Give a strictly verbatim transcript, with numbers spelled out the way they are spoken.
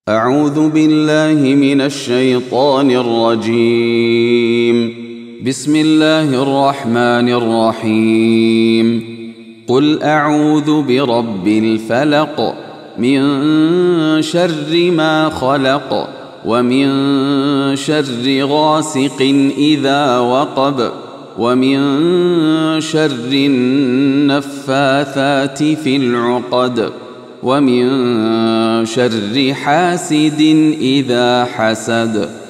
أعوذ بالله من الشيطان الرجيم. بسم الله الرحمن الرحيم. قل أعوذ برب الفلق من شر ما خلق ومن شر غاسق إذا وقب ومن شر النفاثات في العقد ومن شر حاسد إذا حسد.